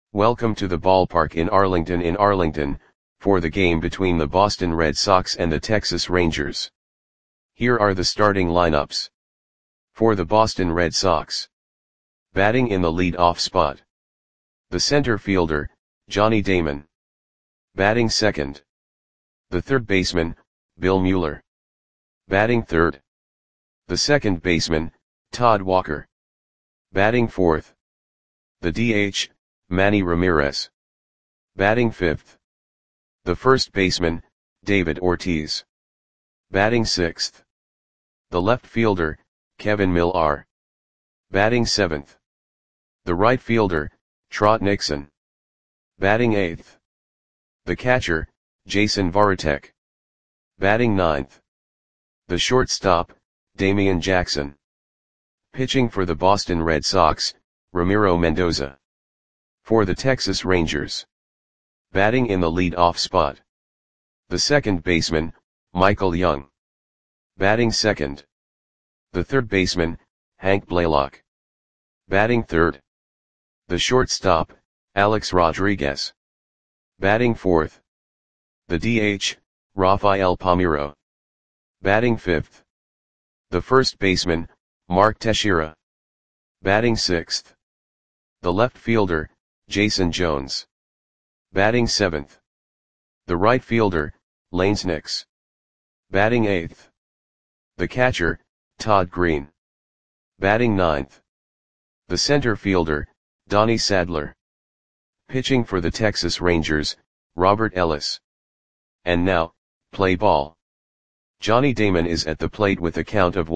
Welcome to the ballpark in Arlington, for the game between the Boston Red Sox and the Texas Rangers. Here are the starting lineups. For the Boston Red Sox. Batting in the lead-off spot. The center fielder, Johnny Damon. Batting second. The third baseman, Bill Mueller. Batting third. The second baseman, Todd Walker. Batting fourth. The DH, Manny Ramirez. Batting fifth. The first baseman, David Ortiz. Batting sixth. The left fielder, Kevin Millar. Batting seventh. The right fielder, Trot Nixon. Batting eighth. The catcher, Jason Varitek. Batting ninth. The shortstop, Damian Jackson. Pitching for the Boston Red Sox, Ramiro Mendoza. For the Texas Rangers. Batting in the lead-off spot. The second baseman, Michael Young. Batting second. The third baseman, Hank Blaylock. Batting third. The shortstop, Alex Rodriguez. Batting fourth. The DH, Rafael Palmeiro. Batting fifth. The first baseman, Mark Teixeira. Batting sixth. The left fielder, Jason Jones. Batting seventh. The right fielder, Lanes Nix. Batting eighth. The catcher, Todd Green. Batting ninth. The center fielder, Donnie Sadler. Pitching for the Texas Rangers, Robert Ellis. And now, play ball. Johnny Damon is at the plate with a count of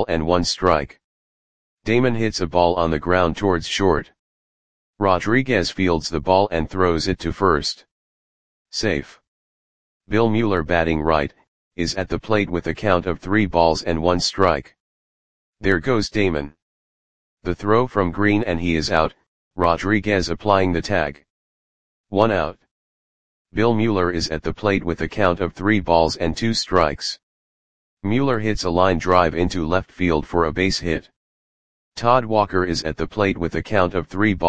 1-1 Damon hits a ball on the ground towards short. Rodriguez fields the ball and throws it to first. Safe. Bill Mueller, batting right, is at the plate with a count of 3-1. There goes Damon. The throw from Green and he is out, Rodriguez applying the tag. 1 out. Bill Mueller is at the plate with a count of 3-2. Mueller hits a line drive into left field for a base hit. Todd Walker is at the plate with a count of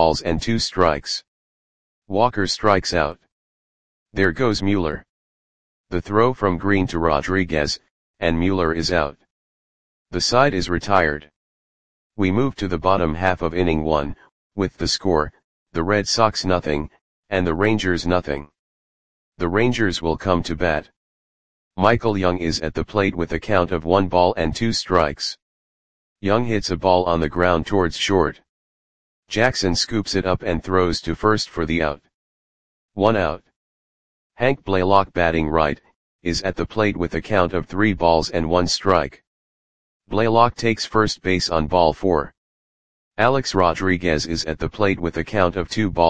3-2. Walker strikes out. There goes Mueller. The throw from Green to Rodriguez, and Mueller is out. The side is retired. We move to the bottom half of inning 1, with the score, the Red Sox 0, and the Rangers 0. The Rangers will come to bat. Michael Young is at the plate with a count of 1-2. Young hits a ball on the ground towards short. Jackson scoops it up and throws to first for the out. 1 out. Hank Blaylock, batting right, is at the plate with a count of 3-1. Blaylock takes first base on ball 4. Alex Rodriguez is at the plate with a count of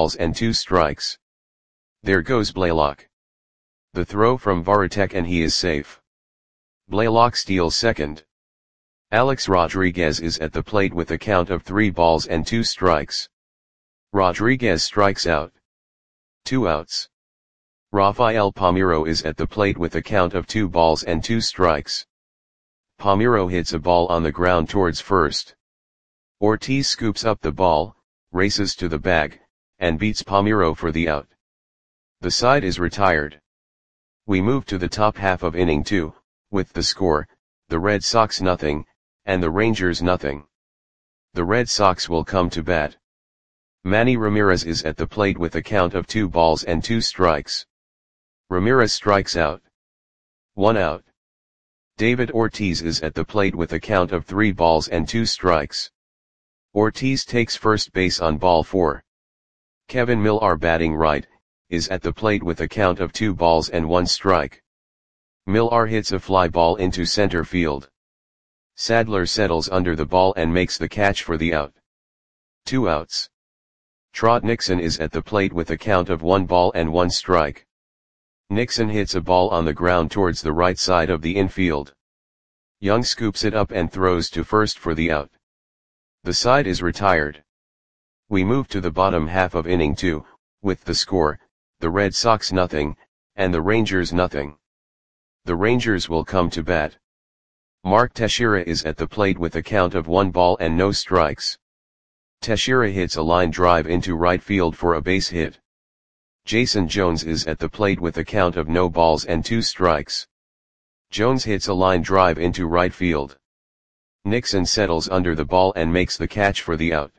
2-2. There goes Blaylock. The throw from Varitek and he is safe. Blaylock steals second. Alex Rodriguez is at the plate with a count of 3-2. Rodriguez strikes out. 2 outs. Rafael Palmeiro is at the plate with a count of 2-2. Palmeiro hits a ball on the ground towards first. Ortiz scoops up the ball, races to the bag, and beats Palmeiro for the out. The side is retired. We move to the top half of inning 2, with the score, the Red Sox 0, and the Rangers 0. The Red Sox will come to bat. Manny Ramirez is at the plate with a count of 2-2. Ramirez strikes out. 1 out. David Ortiz is at the plate with a count of 3-2. Ortiz takes first base on ball 4. Kevin Millar, batting right, is at the plate with a count of 2-1. Millar hits a fly ball into center field. Sadler settles under the ball and makes the catch for the out. 2 outs. Trot Nixon is at the plate with a count of 1-1. Nixon hits a ball on the ground towards the right side of the infield. Young scoops it up and throws to first for the out. The side is retired. We move to the bottom half of inning 2, with the score, the Red Sox 0, and the Rangers 0. The Rangers will come to bat. Mark Teixeira is at the plate with a count of 1 ball and no strikes. Teixeira hits a line drive into right field for a base hit. Jason Jones is at the plate with a count of no balls and 2 strikes. Jones hits a line drive into right field. Nixon settles under the ball and makes the catch for the out.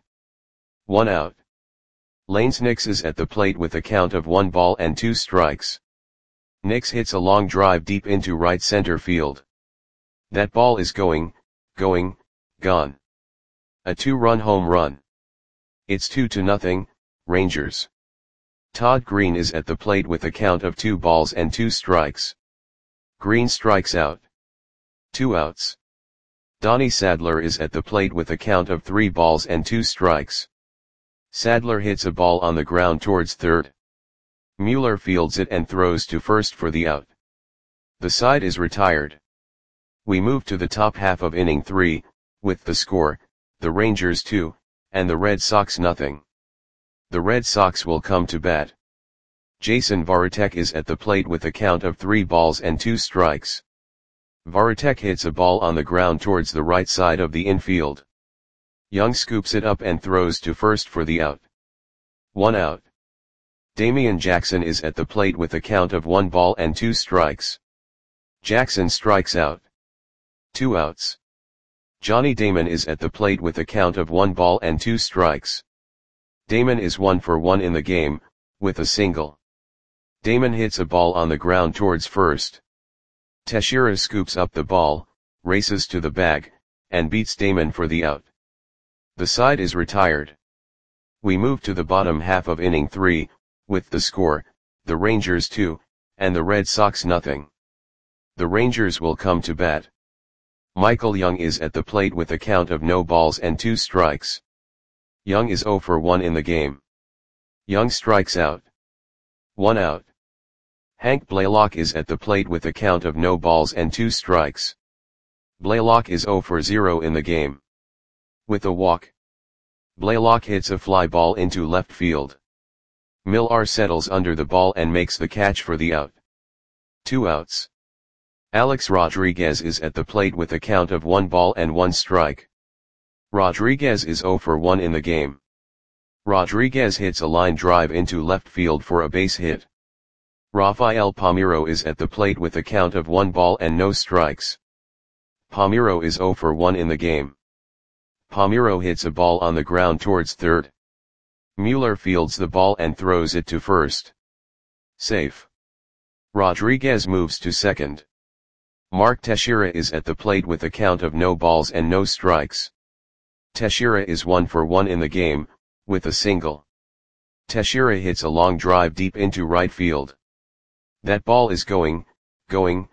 1 out. Lanes Nix is at the plate with a count of 1 ball and 2 strikes. Nix hits a long drive deep into right center field. That ball is going, gone. A 2-run home run. It's 2-0, Rangers. Todd Green is at the plate with a count of 2 balls and 2 strikes. Green strikes out. 2 outs. Donnie Sadler is at the plate with a count of 3 balls and 2 strikes. Sadler hits a ball on the ground towards third. Mueller fields it and throws to first for the out. The side is retired. We move to the top half of inning 3, with the score, the Rangers 2, and the Red Sox nothing. The Red Sox will come to bat. Jason Varitek is at the plate with a count of 3 balls and 2 strikes. Varitek hits a ball on the ground towards the right side of the infield. Young scoops it up and throws to first for the out. 1 out. Damian Jackson is at the plate with a count of 1 ball and 2 strikes. Jackson strikes out. 2 outs. Johnny Damon is at the plate with a count of 1 ball and 2 strikes. Damon is 1 for 1 in the game, with a single. Damon hits a ball on the ground towards first. Teixeira scoops up the ball, races to the bag, and beats Damon for the out. The side is retired. We move to the bottom half of inning 3, with the score, the Rangers 2, and the Red Sox nothing. The Rangers will come to bat. Michael Young is at the plate with a count of no balls and 2 strikes. Young is 0 for 1 in the game. Young strikes out. 1 out. Hank Blaylock is at the plate with a count of no balls and 2 strikes. Blaylock is 0 for 0 in the game. With a walk. Blaylock hits a fly ball into left field. Millar settles under the ball and makes the catch for the out. 2 outs. Alex Rodriguez is at the plate with a count of 1 ball and 1 strike. Rodriguez is 0 for 1 in the game. Rodriguez hits a line drive into left field for a base hit. Rafael Palmeiro is at the plate with a count of 1 ball and no strikes. Palmeiro is 0 for 1 in the game. Palmeiro hits a ball on the ground towards third. Mueller fields the ball and throws it to first. Safe. Rodriguez moves to second. Mark Teixeira is at the plate with a count of no balls and no strikes. Teixeira is 1 for 1 in the game, with a single. Teixeira hits a long drive deep into right field. That ball is going, gone.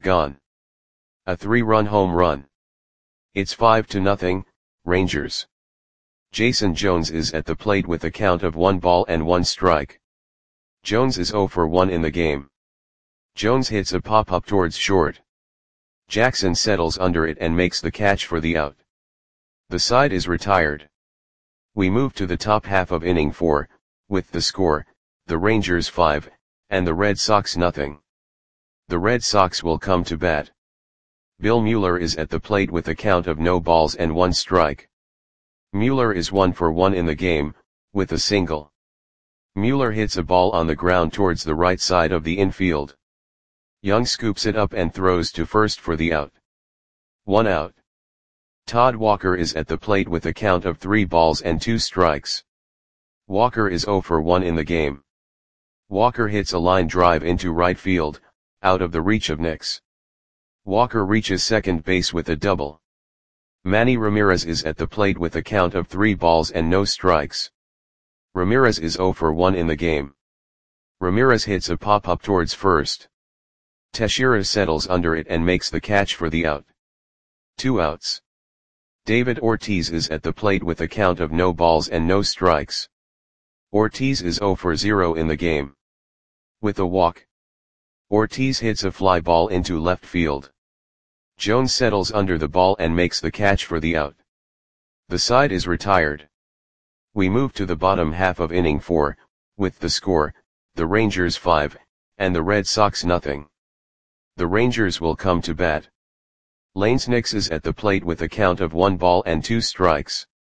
A 3-run home run. It's 5-0, Rangers. Jason Jones is at the plate with a count of 1 ball and 1 strike. Jones is 0 for 1 in the game. Jones hits a pop-up towards short. Jackson settles under it and makes the catch for the out. The side is retired. We move to the top half of inning 4, with the score, the Rangers 5, and the Red Sox nothing. The Red Sox will come to bat. Bill Mueller is at the plate with a count of no balls and 1 strike. Mueller is 1 for 1 in the game, with a single. Mueller hits a ball on the ground towards the right side of the infield. Young scoops it up and throws to first for the out. 1 out. Todd Walker is at the plate with a count of 3 balls and 2 strikes. Walker is 0 for 1 in the game. Walker hits a line drive into right field, out of the reach of Nix. Walker reaches second base with a double. Manny Ramirez is at the plate with a count of 3 balls and no strikes. Ramirez is 0 for 1 in the game. Ramirez hits a pop-up towards first. Teixeira settles under it and makes the catch for the out. 2 outs. David Ortiz is at the plate with a count of no balls and no strikes. Ortiz is 0 for 0 in the game. With a walk. Ortiz hits a fly ball into left field. Jones settles under the ball and makes the catch for the out. The side is retired. We move to the bottom half of inning 4, with the score, the Rangers 5, and the Red Sox nothing. The Rangers will come to bat. Lanes Nix is at the plate with a count of 1 ball and 2 strikes.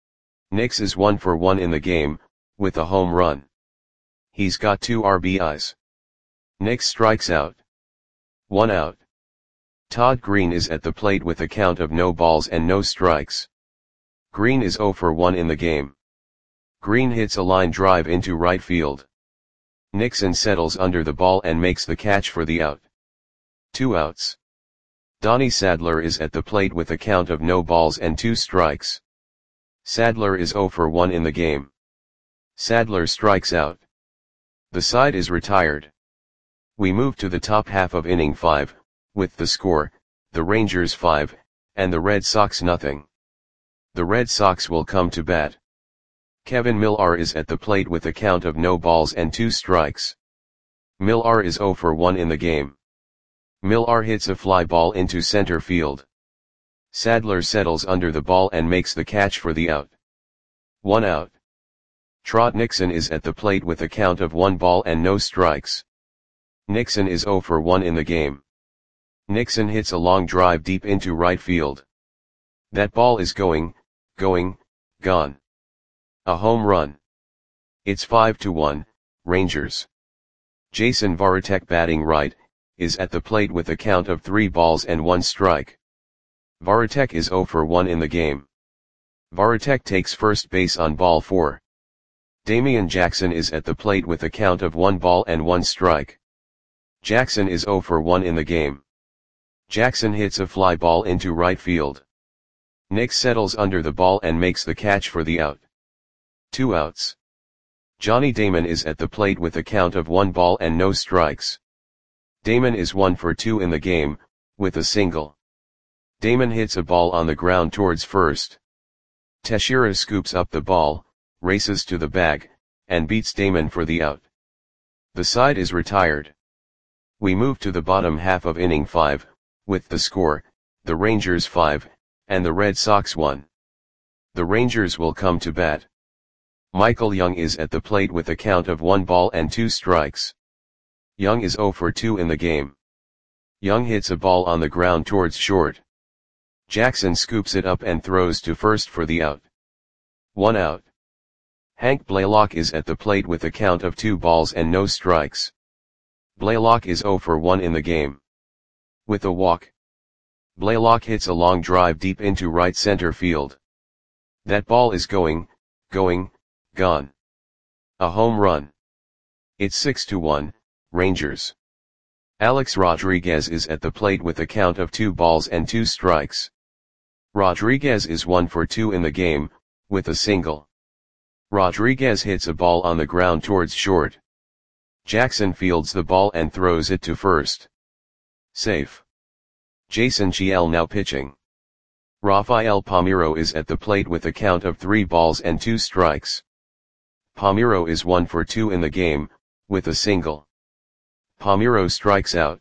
Nix is 1 for 1 in the game, with a home run. He's got 2 RBIs. Nix strikes out. 1 out. Todd Green is at the plate with a count of no balls and no strikes. Green is 0 for 1 in the game. Green hits a line drive into right field. Nixon settles under the ball and makes the catch for the out. 2 outs. Donnie Sadler is at the plate with a count of no balls and 2 strikes. Sadler is 0 for 1 in the game. Sadler strikes out. The side is retired. We move to the top half of inning 5, with the score, the Rangers 5, and the Red Sox nothing. The Red Sox will come to bat. Kevin Millar is at the plate with a count of no balls and 2 strikes. Millar is 0 for 1 in the game. Millar hits a fly ball into center field. Sadler settles under the ball and makes the catch for the out. 1 out. Trot Nixon is at the plate with a count of 1 ball and no strikes. Nixon is 0 for 1 in the game. Nixon hits a long drive deep into right field. That ball is going, gone. A home run. It's 5-1, Rangers. Jason Varitek, batting right, is at the plate with a count of 3 balls and 1 strike. Varitek is 0 for 1 in the game. Varitek takes first base on ball 4. Damian Jackson is at the plate with a count of 1 ball and 1 strike. Jackson is 0 for 1 in the game. Jackson hits a fly ball into right field. Nix settles under the ball and makes the catch for the out. 2 outs. Johnny Damon is at the plate with a count of 1 ball and no strikes. Damon is 1 for 2 in the game, with a single. Damon hits a ball on the ground towards first. Teixeira scoops up the ball, races to the bag, and beats Damon for the out. The side is retired. We move to the bottom half of inning 5, with the score, the Rangers 5, and the Red Sox 1. The Rangers will come to bat. Michael Young is at the plate with a count of 1 ball and 2 strikes. Young is 0 for 2 in the game. Young hits a ball on the ground towards short. Jackson scoops it up and throws to first for the out. 1 out. Hank Blaylock is at the plate with a count of 2 balls and no strikes. Blaylock is 0 for 1 in the game. With a walk. Blaylock hits a long drive deep into right center field. That ball is going, gone. A home run. It's 6-1, Rangers. Alex Rodriguez is at the plate with a count of 2 balls and 2 strikes. Rodriguez is 1 for 2 in the game, with a single. Rodriguez hits a ball on the ground towards short. Jackson fields the ball and throws it to first. Safe. Jason Giel now pitching. Rafael Palmeiro is at the plate with a count of 3 balls and 2 strikes. Palmeiro is 1 for 2 in the game, with a single. Palmeiro strikes out.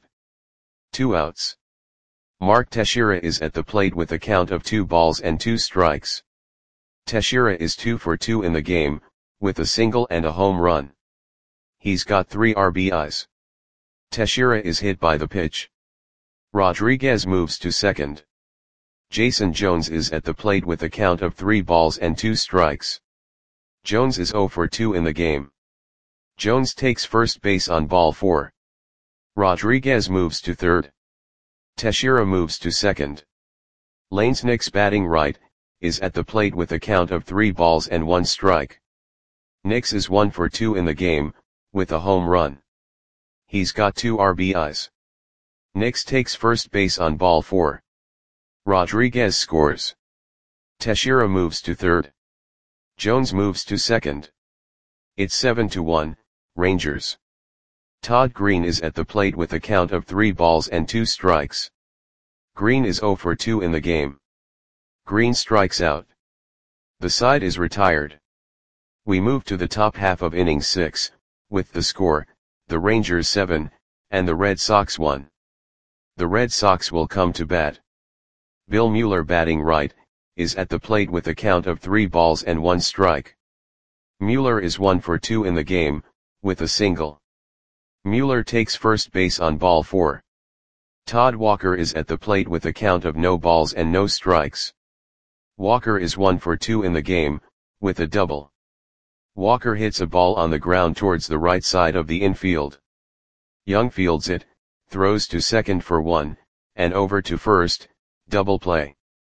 2 outs. Mark Teixeira is at the plate with a count of 2 balls and 2 strikes. Teixeira is 2 for 2 in the game, with a single and a home run. He's got 3 RBIs. Teixeira is hit by the pitch. Rodriguez moves to second. Jason Jones is at the plate with a count of 3 balls and 2 strikes. Jones is 0 for 2 in the game. Jones takes first base on ball 4. Rodriguez moves to third. Teixeira moves to second. Lanes Nix, batting right, is at the plate with a count of 3 balls and 1 strike. Nix is 1 for 2 in the game, with a home run. He's got 2 RBIs. Nix takes first base on ball 4. Rodriguez scores. Teixeira moves to third. Jones moves to second. It's 7-1, Rangers. Todd Green is at the plate with a count of 3 balls and 2 strikes. Green is 0 for 2 in the game. Green strikes out. The side is retired. We move to the top half of inning 6, with the score, the Rangers 7, and the Red Sox 1. The Red Sox will come to bat. Bill Mueller, batting right, is at the plate with a count of 3 balls and 1 strike. Mueller is 1 for 2 in the game, with a single. Mueller takes first base on ball 4. Todd Walker is at the plate with a count of no balls and no strikes. Walker is 1 for 2 in the game, with a double. Walker hits a ball on the ground towards the right side of the infield. Young fields it, throws to second for 1, and over to first, double play.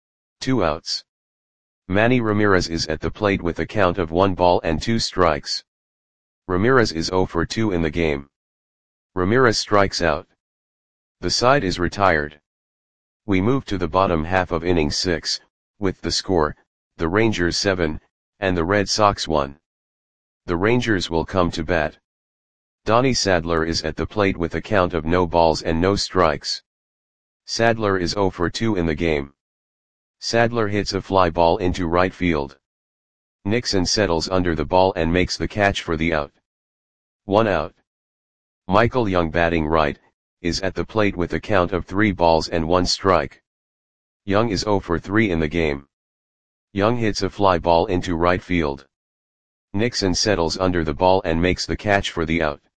2 outs. Manny Ramirez is at the plate with a count of 1 ball and 2 strikes. Ramirez is 0 for 2 in the game. Ramirez strikes out. The side is retired. We move to the bottom half of inning 6, with the score, the Rangers 7, and the Red Sox 1. The Rangers will come to bat. Donnie Sadler is at the plate with a count of no balls and no strikes. Sadler is 0 for 2 in the game. Sadler hits a fly ball into right field. Nixon settles under the ball and makes the catch for the out. 1 out. Michael Young, batting right, is at the plate with a count of 3 balls and 1 strike. Young is 0 for 3 in the game. Young hits a fly ball into right field. Nixon settles under the ball and makes the catch for the out.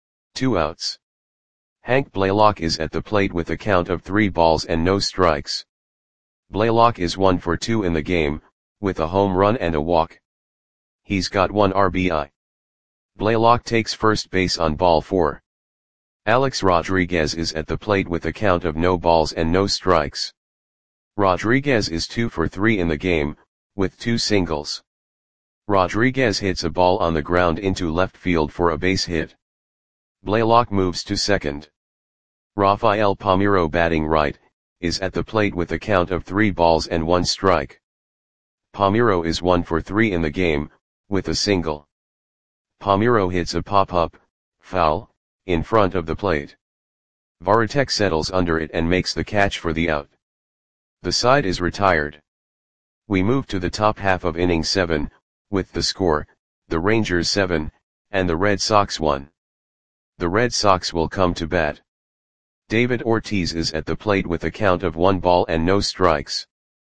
2 outs. Hank Blaylock is at the plate with a count of 3 balls and no strikes. Blaylock is 1 for 2 in the game, with a home run and a walk. He's got 1 RBI. Blaylock takes first base on ball 4. Alex Rodriguez is at the plate with a count of no balls and no strikes. Rodriguez is 2 for 3 in the game, with 2 singles. Rodriguez hits a ball on the ground into left field for a base hit. Blaylock moves to second. Rafael Palmeiro, batting right, is at the plate with a count of 3 balls and 1 strike. Palmeiro is 1 for 3 in the game, with a single. Palmeiro hits a pop-up, foul, in front of the plate. Varitek settles under it and makes the catch for the out. The side is retired. We move to the top half of inning 7, with the score, the Rangers 7, and the Red Sox 1. The Red Sox will come to bat. David Ortiz is at the plate with a count of 1 ball and no strikes.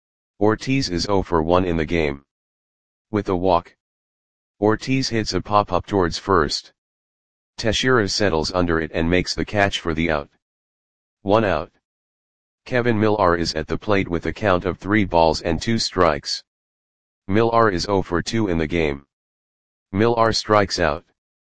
Ortiz is 0 for 1 in the game. With a walk. Ortiz hits a pop-up towards first. Teixeira settles under it and makes the catch for the out. 1 out. Kevin Millar is at the plate with a count of 3 balls and 2 strikes. Millar is 0 for 2 in the game. Millar strikes out.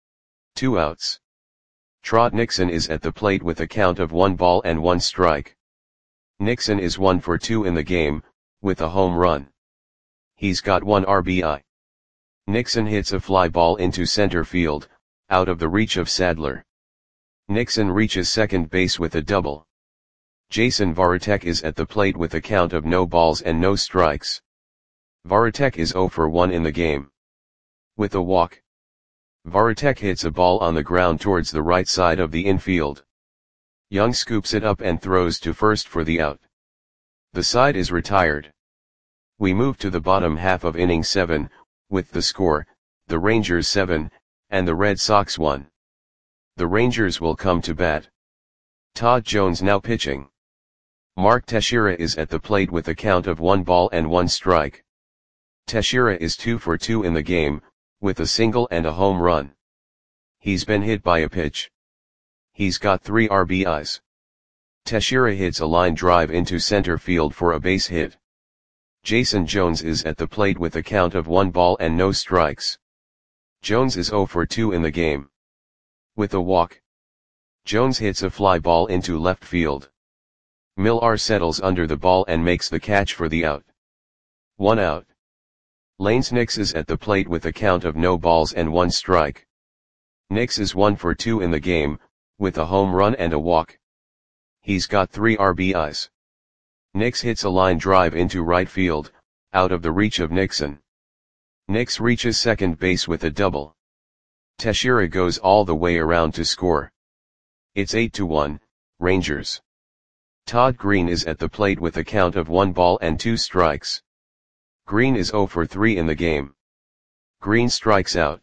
2 outs. Trot Nixon is at the plate with a count of 1 ball and 1 strike. Nixon is 1 for 2 in the game, with a home run. He's got 1 RBI. Nixon hits a fly ball into center field, out of the reach of Sadler. Nixon reaches second base with a double. Jason Varitek is at the plate with a count of no balls and no strikes. Varitek is 0 for 1 in the game. With a walk. Varitek hits a ball on the ground towards the right side of the infield. Young scoops it up and throws to first for the out. The side is retired. We move to the bottom half of inning 7, with the score, the Rangers 7, and the Red Sox 1. The Rangers will come to bat. Todd Jones now pitching. Mark Teixeira is at the plate with a count of 1 ball and 1 strike. Teixeira is 2 for 2 in the game, with a single and a home run. He's been hit by a pitch. He's got 3 RBIs. Teixeira hits a line drive into center field for a base hit. Jason Jones is at the plate with a count of 1 ball and no strikes. Jones is 0 for 2 in the game. With a walk. Jones hits a fly ball into left field. Millar settles under the ball and makes the catch for the out. 1 out. Lanes Nix is at the plate with a count of no balls and 1 strike. Nix is 1 for 2 in the game, with a home run and a walk. He's got 3 RBIs. Nix hits a line drive into right field, out of the reach of Nixon. Nix reaches second base with a double. Teixeira goes all the way around to score. It's 8-1, Rangers. Todd Green is at the plate with a count of 1 ball and 2 strikes. Green is 0 for 3 in the game. Green strikes out.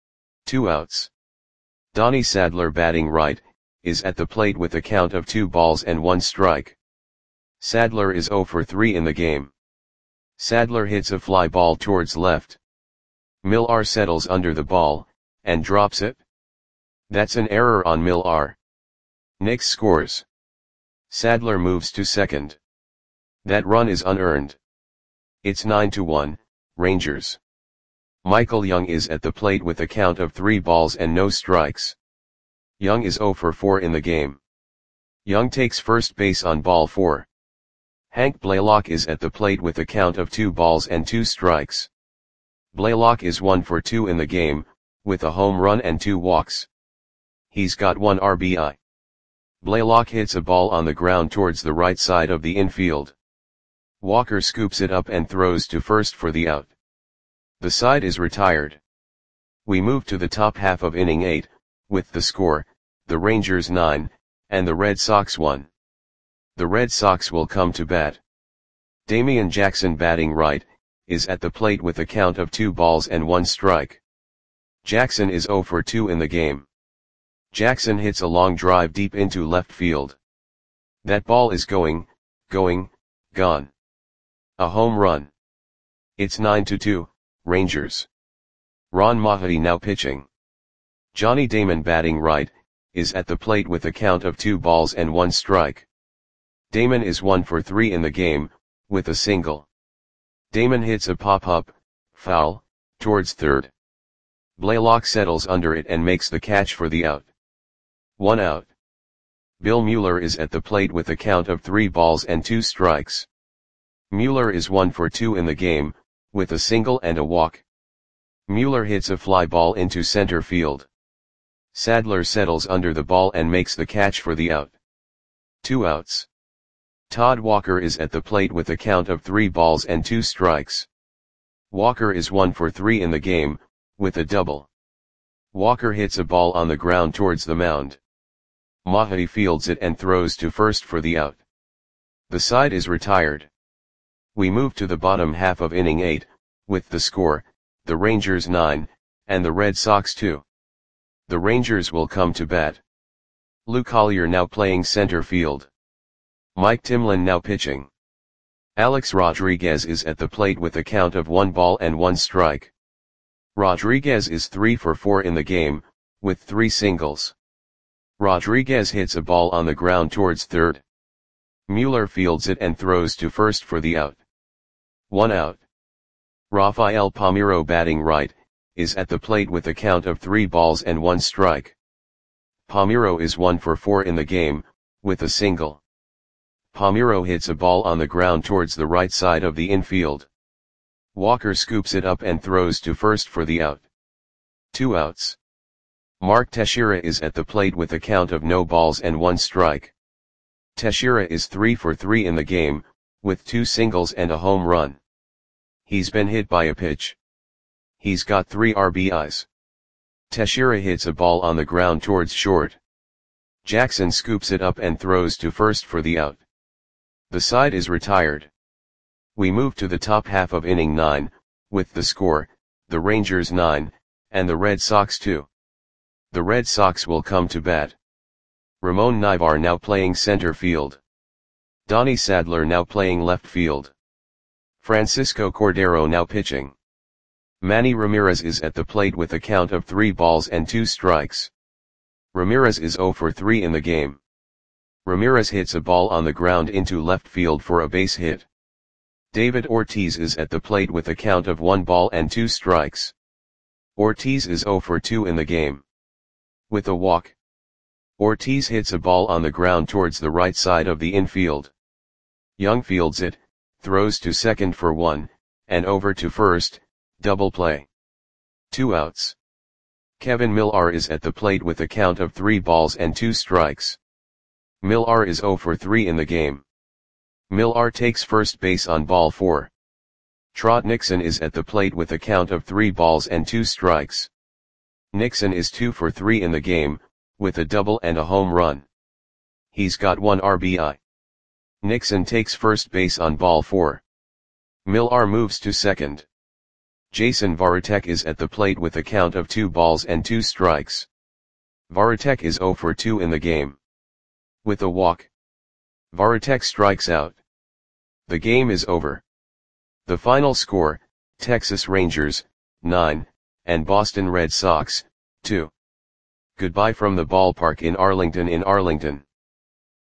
2 outs. Donnie Sadler, batting right, is at the plate with a count of 2 balls and 1 strike. Sadler is 0 for 3 in the game. Sadler hits a fly ball towards left. Millar settles under the ball, and drops it. That's an error on Millar. Nix scores. Sadler moves to second. That run is unearned. It's 9-1, Rangers. Michael Young is at the plate with a count of 3 balls and no strikes. Young is 0 for 4 in the game. Young takes first base on ball 4. Hank Blaylock is at the plate with a count of 2 balls and 2 strikes. Blaylock is 1 for 2 in the game, with a home run and 2 walks. He's got 1 RBI. Blaylock hits a ball on the ground towards the right side of the infield. Walker scoops it up and throws to first for the out. The side is retired. We move to the top half of inning 8, with the score, the Rangers 9, and the Red Sox 1. The Red Sox will come to bat. Damian Jackson, batting right, is at the plate with a count of 2 balls and 1 strike. Jackson is 0 for 2 in the game. Jackson hits a long drive deep into left field. That ball is gone. A home run. It's 9-2, Rangers. Ron Mahetti now pitching. Johnny Damon, batting right, is at the plate with a count of 2 balls and 1 strike. Damon is 1 for 3 in the game, with a single. Damon hits a pop-up, foul, towards third. Blaylock settles under it and makes the catch for the out. 1 out. Bill Mueller is at the plate with a count of 3 balls and 2 strikes. Mueller is 1 for 2 in the game, with a single and a walk. Mueller hits a fly ball into center field. Sadler settles under the ball and makes the catch for the out. 2 outs. Todd Walker is at the plate with a count of 3 balls and 2 strikes. Walker is 1 for 3 in the game, with a double. Walker hits a ball on the ground towards the mound. Mahetti fields it and throws to first for the out. The side is retired. We move to the bottom half of inning 8, with the score, the Rangers 9, and the Red Sox 2. The Rangers will come to bat. Lou Collier now playing center field. Mike Timlin now pitching. Alex Rodriguez is at the plate with a count of 1 ball and 1 strike. Rodriguez is 3 for 4 in the game, with 3 singles. Rodriguez hits a ball on the ground towards third. Mueller fields it and throws to first for the out. 1 out. Rafael Palmeiro, batting right, is at the plate with a count of 3 balls and 1 strike. Palmeiro is 1 for 4 in the game, with a single. Palmeiro hits a ball on the ground towards the right side of the infield. Walker scoops it up and throws to first for the out. 2 outs. Mark Teixeira is at the plate with a count of no balls and 1 strike. Teixeira is 3 for 3 in the game, with 2 singles and a home run. He's been hit by a pitch. He's got 3 RBIs. Teixeira hits a ball on the ground towards short. Jackson scoops it up and throws to first for the out. The side is retired. We move to the top half of inning 9, with the score, the Rangers 9, and the Red Sox 2. The Red Sox will come to bat. Ramon Nivar now playing center field. Donnie Sadler now playing left field. Francisco Cordero now pitching. Manny Ramirez is at the plate with a count of 3 balls and 2 strikes. Ramirez is 0 for 3 in the game. Ramirez hits a ball on the ground into left field for a base hit. David Ortiz is at the plate with a count of 1 ball and 2 strikes. Ortiz is 0 for 2 in the game. With a walk. Ortiz hits a ball on the ground towards the right side of the infield. Young fields it, throws to second for 1, and over to first, double play. 2 outs. Kevin Millar is at the plate with a count of 3 balls and 2 strikes. Millar is 0 for 3 in the game. Millar takes first base on ball 4. Trot Nixon is at the plate with a count of 3 balls and 2 strikes. Nixon is 2 for 3 in the game, with a double and a home run. He's got 1 RBI. Nixon takes first base on ball 4. Millar moves to second. Jason Varitek is at the plate with a count of 2 balls and 2 strikes. Varitek is 0 for 2 in the game. With a walk. Varitek strikes out. The game is over. The final score, Texas Rangers, 9, and Boston Red Sox, 2. Goodbye from the ballpark in Arlington.